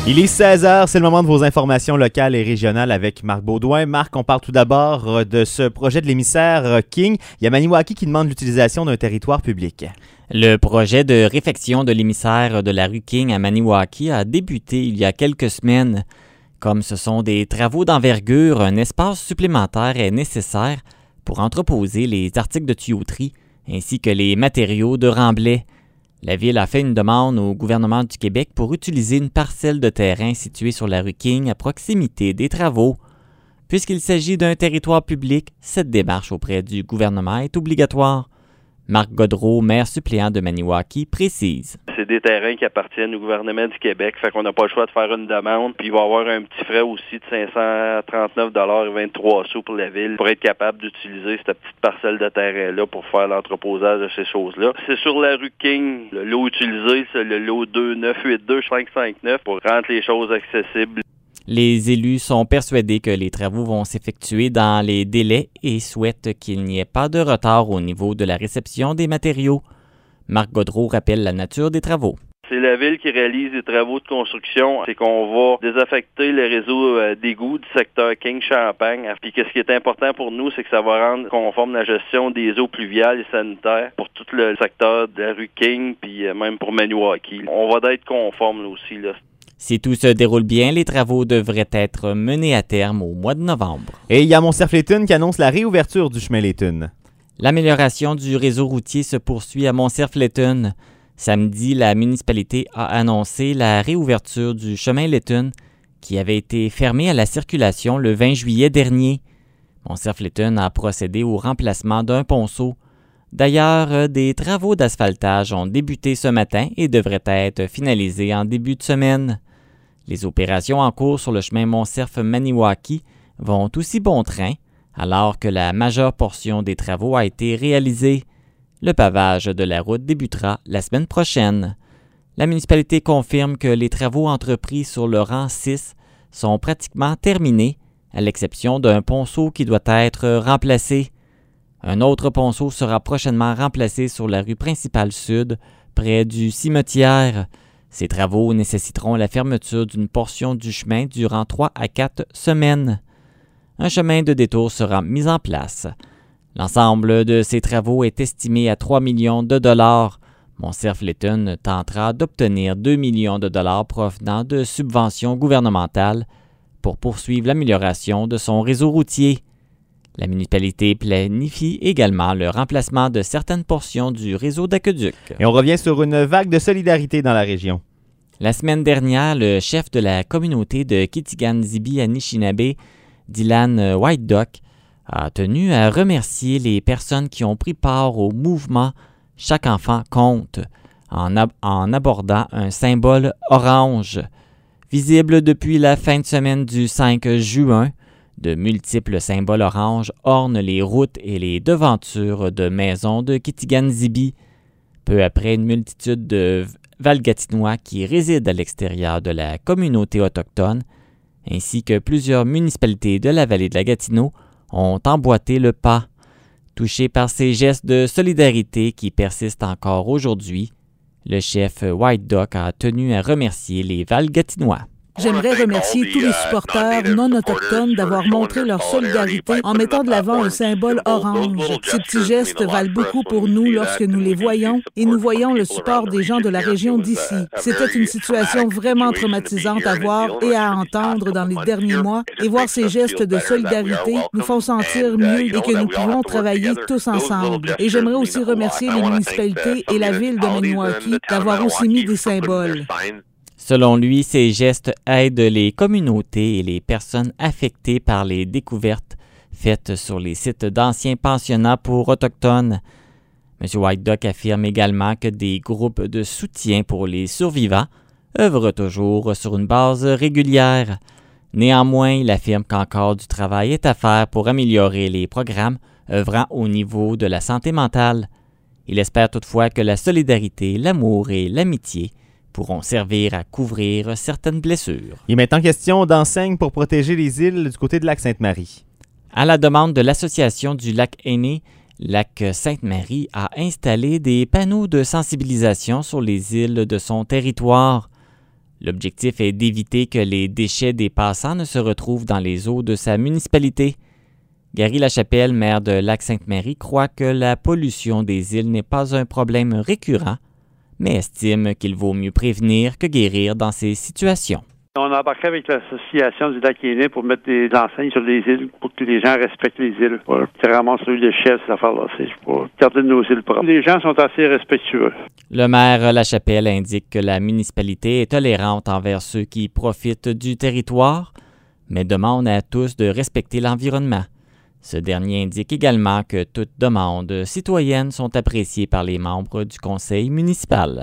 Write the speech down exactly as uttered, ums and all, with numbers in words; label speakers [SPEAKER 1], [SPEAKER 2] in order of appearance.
[SPEAKER 1] Il est seize heures, c'est le moment de vos informations locales et régionales avec Marc Baudouin. Marc, on parle tout d'abord de ce projet de l'émissaire King. Il y a Maniwaki qui demande l'utilisation d'un territoire public.
[SPEAKER 2] Le projet de réfection de l'émissaire de la rue King à Maniwaki a débuté il y a quelques semaines. Comme ce sont des travaux d'envergure, un espace supplémentaire est nécessaire pour entreposer les articles de tuyauterie ainsi que les matériaux de remblai. La Ville a fait une demande au gouvernement du Québec pour utiliser une parcelle de terrain située sur la rue King à proximité des travaux. Puisqu'il s'agit d'un territoire public, cette démarche auprès du gouvernement est obligatoire. Marc Godreau, maire suppléant de Maniwaki, précise.
[SPEAKER 3] C'est des terrains qui appartiennent au gouvernement du Québec, fait qu'on n'a pas le choix de faire une demande, puis il va y avoir un petit frais aussi de cinq cent trente-neuf dollars et vingt-trois sous pour la Ville pour être capable d'utiliser cette petite parcelle de terrain-là pour faire l'entreposage de ces choses-là. C'est sur la rue King. Le lot utilisé, c'est le lot deux neuf huit deux cinq cinq neuf pour rendre les choses accessibles.
[SPEAKER 2] Les élus sont persuadés que les travaux vont s'effectuer dans les délais et souhaitent qu'il n'y ait pas de retard au niveau de la réception des matériaux. Marc Godreau rappelle la nature des travaux.
[SPEAKER 3] C'est la Ville qui réalise les travaux de construction. C'est qu'on va désaffecter le réseau euh, d'égouts du secteur King-Champagne. Puis que ce qui est important pour nous, c'est que ça va rendre conforme la gestion des eaux pluviales et sanitaires pour tout le secteur de la rue King, puis euh, même pour Maniwaki. On va être conforme là aussi, là.
[SPEAKER 2] Si tout se déroule bien, les travaux devraient être menés à terme au mois de novembre.
[SPEAKER 1] Et il y a Montcerf-Létune qui annonce la réouverture du chemin Létune.
[SPEAKER 2] L'amélioration du réseau routier se poursuit à Montcerf-Létune. Samedi, la municipalité a annoncé la réouverture du chemin Létune qui avait été fermé à la circulation le vingt juillet dernier. Montcerf-Létune a procédé au remplacement d'un ponceau. D'ailleurs, des travaux d'asphaltage ont débuté ce matin et devraient être finalisés en début de semaine. Les opérations en cours sur le chemin Montcerf-Maniwaki vont aussi bon train, alors que la majeure portion des travaux a été réalisée. Le pavage de la route débutera la semaine prochaine. La municipalité confirme que les travaux entrepris sur le rang six sont pratiquement terminés, à l'exception d'un ponceau qui doit être remplacé. Un autre ponceau sera prochainement remplacé sur la rue principale sud, près du cimetière. Ces travaux nécessiteront la fermeture d'une portion du chemin durant trois à quatre semaines. Un chemin de détour sera mis en place. L'ensemble de ces travaux est estimé à trois millions de dollars. Montcerf-Létune tentera d'obtenir deux millions de dollars provenant de subventions gouvernementales pour poursuivre l'amélioration de son réseau routier. La municipalité planifie également le remplacement de certaines portions du réseau d'aqueduc.
[SPEAKER 1] Et on revient sur une vague de solidarité dans la région.
[SPEAKER 2] La semaine dernière, le chef de la communauté de Kitigan-Zibi-Anishinaabe, Dylan White Duck, a tenu à remercier les personnes qui ont pris part au mouvement « Chaque enfant compte » en, ab- en abordant un symbole orange. Visible depuis la fin de semaine du cinq juin, de multiples symboles oranges ornent les routes et les devantures de maisons de Kitigan-Zibi. Peu après, une multitude de Val-Gatinois qui résident à l'extérieur de la communauté autochtone, ainsi que plusieurs municipalités de la vallée de la Gatineau, ont emboîté le pas. Touché par ces gestes de solidarité qui persistent encore aujourd'hui, le chef White Duck a tenu à remercier les Val-Gatinois.
[SPEAKER 4] J'aimerais remercier tous les supporters non autochtones d'avoir montré leur solidarité en mettant de l'avant un symbole orange. Ces petits gestes valent beaucoup pour nous lorsque nous les voyons et nous voyons le support des gens de la région d'ici. C'était une situation vraiment traumatisante à voir et à entendre dans les derniers mois et voir ces gestes de solidarité nous font sentir mieux et que nous pouvons travailler tous ensemble. Et j'aimerais aussi remercier les municipalités et la ville de Maniwaki d'avoir aussi mis des symboles.
[SPEAKER 2] Selon lui, ces gestes aident les communautés et les personnes affectées par les découvertes faites sur les sites d'anciens pensionnats pour Autochtones. M. White Duck affirme également que des groupes de soutien pour les survivants œuvrent toujours sur une base régulière. Néanmoins, il affirme qu'encore du travail est à faire pour améliorer les programmes œuvrant au niveau de la santé mentale. Il espère toutefois que la solidarité, l'amour et l'amitié pourront servir à couvrir certaines blessures.
[SPEAKER 1] Il est maintenant question d'enseignes pour protéger les îles du côté de Lac-Sainte-Marie.
[SPEAKER 2] À la demande de l'Association du lac Aîné, Lac-Sainte-Marie a installé des panneaux de sensibilisation sur les îles de son territoire. L'objectif est d'éviter que les déchets des passants ne se retrouvent dans les eaux de sa municipalité. Gary Lachapelle, maire de Lac-Sainte-Marie, croit que la pollution des îles n'est pas un problème récurrent, mais estime qu'il vaut mieux prévenir que guérir dans ces situations.
[SPEAKER 5] On a embarqué avec l'association du lac Énée pour mettre des enseignes sur les îles pour que les gens respectent les îles. C'est vraiment sur les déchets, ces affaires-là. C'est pour garder nos îles propres. Les gens sont assez respectueux.
[SPEAKER 2] Le maire Lachapelle indique que la municipalité est tolérante envers ceux qui profitent du territoire, mais demande à tous de respecter l'environnement. Ce dernier indique également que toutes demandes citoyennes sont appréciées par les membres du conseil municipal.